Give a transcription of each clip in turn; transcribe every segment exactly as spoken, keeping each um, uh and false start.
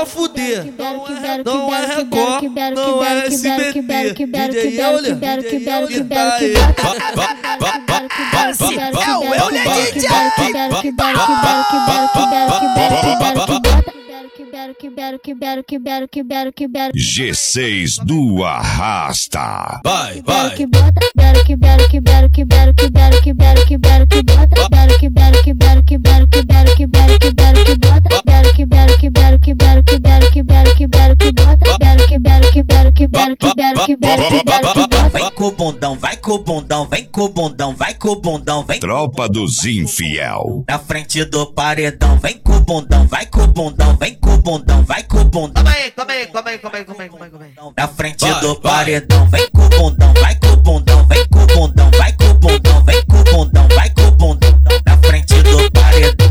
pra fuder. Não é Record, não é S B T. D J Euler, D J Euler, que tá aí. É o D J. G seis do Arrasta. Vai, vai. Vem com o bundão, vai com o bundão, vem com o bundão, vai com o bundão, vem. Tropa dos Infiel. Na frente do paredão, vem com o bundão, vai com o bundão, vem com o bundão, vai com o bundão. Calma aí, calma aí, calma aí, calma aí, calma aí, calma aí, calma aí. Na frente Vai, do vai. paredão, vem com o bundão, vai com o bundão, vem com o bundão, vai com o bundão, vem com o bundão, vai com o bundão. Na frente do paredão.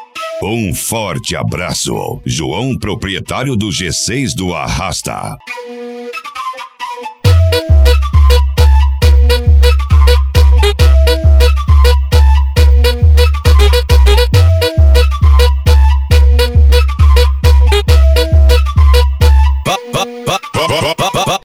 Um forte abraço. João, proprietário do G seis do Arrasta.